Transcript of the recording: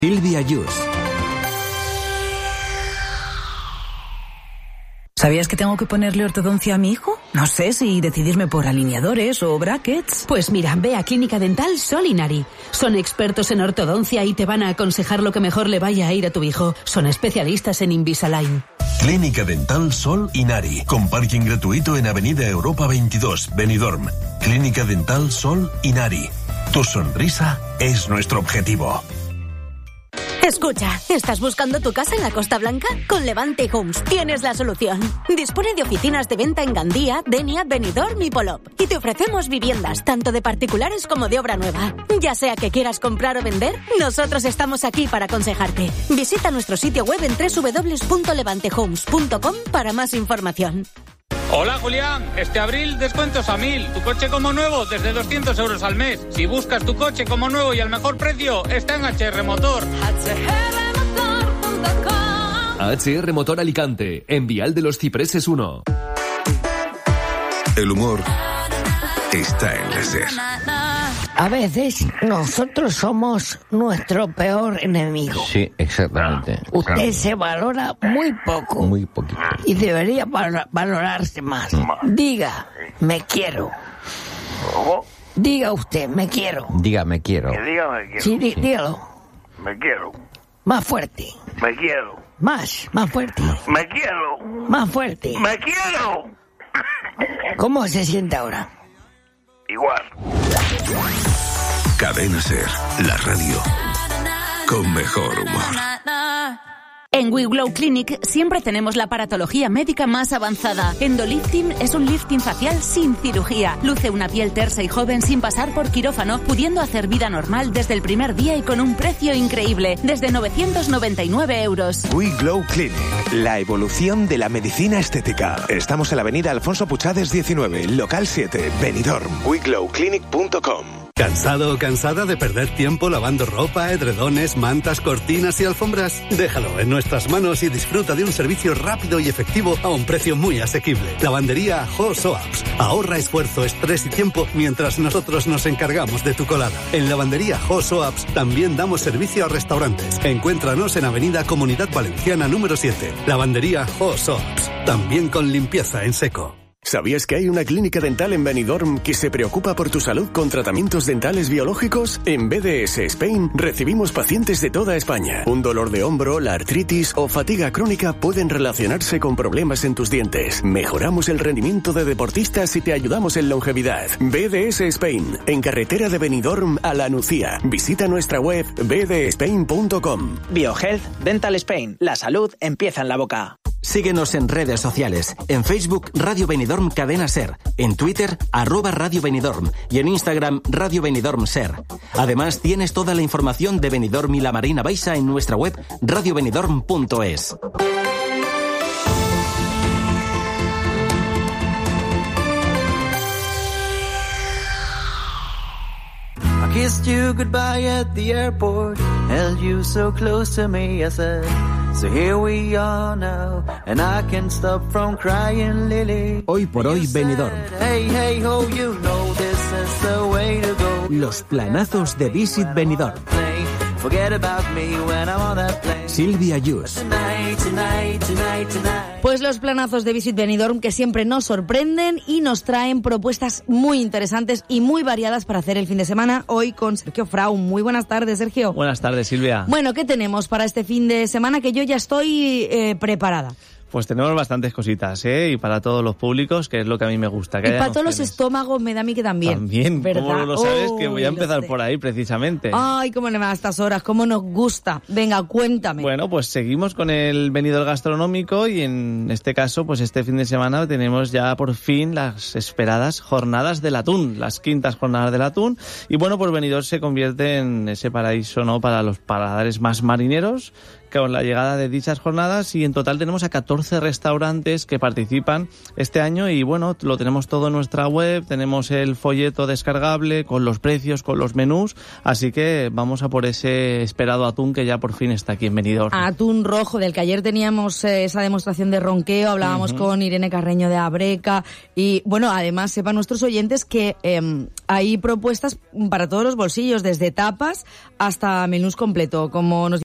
Silvia Yus. ¿Sabías que tengo que ponerle ortodoncia a mi hijo? No sé si decidirme por alineadores o brackets. Pues mira, ve a Clínica Dental Sol Inari. Son expertos en ortodoncia y te van a aconsejar lo que mejor le vaya a ir a tu hijo. Son especialistas en Invisalign. Clínica Dental Sol Inari, con parking gratuito en Avenida Europa 22, Benidorm. Clínica Dental Sol Inari. Tu sonrisa es nuestro objetivo. Escucha, ¿estás buscando tu casa en la Costa Blanca? Con Levante Homes tienes la solución. Dispone de oficinas de venta en Gandía, Denia, Benidorm y Polop. Y te ofrecemos viviendas, tanto de particulares como de obra nueva. Ya sea que quieras comprar o vender, nosotros estamos aquí para aconsejarte. Visita nuestro sitio web en www.levantehomes.com para más información. Hola Julián, este abril descuentos a 1000, tu coche como nuevo desde 200 euros al mes. Si buscas tu coche como nuevo y al mejor precio, está en HR Motor. HR Motor Alicante, en Vial de los Cipreses 1. El humor está en la SER. A veces nosotros somos nuestro peor enemigo. Sí, exactamente. Usted se valora muy poco. Muy poquito. Y debería valorarse más. Diga, me quiero. Diga usted, me quiero. Diga, me quiero. Sí, dígalo. Me quiero. Más fuerte. Me quiero. Más fuerte. Me quiero. Más fuerte. Me quiero. ¿Cómo se siente ahora? Igual. Cadena SER, la radio con mejor humor. En We Glow Clinic siempre tenemos la aparatología médica más avanzada. Endolifting es un lifting facial sin cirugía. Luce una piel tersa y joven sin pasar por quirófano, pudiendo hacer vida normal desde el primer día y con un precio increíble, desde 999 euros. We Glow Clinic, la evolución de la medicina estética. Estamos en la avenida Alfonso Puchades 19, local 7, Benidorm. WeGlowClinic.com. ¿Cansado o cansada de perder tiempo lavando ropa, edredones, mantas, cortinas y alfombras? Déjalo en nuestras manos y disfruta de un servicio rápido y efectivo a un precio muy asequible. Lavandería Ho Soaps. Ahorra esfuerzo, estrés y tiempo mientras nosotros nos encargamos de tu colada. En Lavandería Ho Soaps también damos servicio a restaurantes. Encuéntranos en Avenida Comunidad Valenciana número 7. Lavandería Ho Soaps. También con limpieza en seco. ¿Sabías que hay una clínica dental en Benidorm que se preocupa por tu salud con tratamientos dentales biológicos? En BDS Spain recibimos pacientes de toda España. Un dolor de hombro, la artritis o fatiga crónica pueden relacionarse con problemas en tus dientes. Mejoramos el rendimiento de deportistas y te ayudamos en longevidad. BDS Spain, en carretera de Benidorm a La Nucía. Visita nuestra web bdspain.com. BioHealth Dental Spain. La salud empieza en la boca. Síguenos en redes sociales. En Facebook, Radio Benidorm Cadena SER. En Twitter, @Radio Benidorm. Y en Instagram, Radio Benidorm SER. Además, tienes toda la información de Benidorm y la Marina Baixa en nuestra web radiobenidorm.es. I kissed you goodbye at the airport, held you so close to me, I said, so here we are now, and I can't stop from crying, Lily. Hoy por hoy, Benidorm. Hey, hey, ho, you know this is the way to go. Los planazos de Visit Benidorm. Forget about me when I'm on that plane. Silvia Yus. Tonight. Pues los planazos de Visit Benidorm que siempre nos sorprenden y nos traen propuestas muy interesantes y muy variadas para hacer el fin de semana. Hoy con Sergio Frau. Muy buenas tardes, Sergio. Buenas tardes, Silvia. Bueno, ¿qué tenemos para este fin de semana? Que yo ya estoy preparada. Pues tenemos bastantes cositas, y para todos los públicos, que es lo que a mí me gusta. Que y para todos los estómagos me da a mí que también. También, ¿verdad? ¿Cómo lo sabes? Que voy a empezar por ahí, precisamente. Ay, cómo le va a estas horas, cómo nos gusta. Venga, cuéntame. Bueno, pues seguimos con el venidor gastronómico y en este caso, pues este fin de semana tenemos ya por fin las esperadas jornadas del atún, las quintas jornadas del atún. Y bueno, pues Benidorm se convierte en ese paraíso, ¿no?, para los paladares más marineros, con la llegada de dichas jornadas, y en total tenemos a 14 restaurantes que participan este año y bueno, lo tenemos todo en nuestra web, tenemos el folleto descargable con los precios, con los menús, así que vamos a por ese esperado atún que ya por fin está aquí en Benidorm. Atún rojo, del que ayer teníamos esa demostración de ronqueo, hablábamos con Irene Carreño de Abreca y bueno, además sepan nuestros oyentes que hay propuestas para todos los bolsillos, desde tapas hasta menús completo, como nos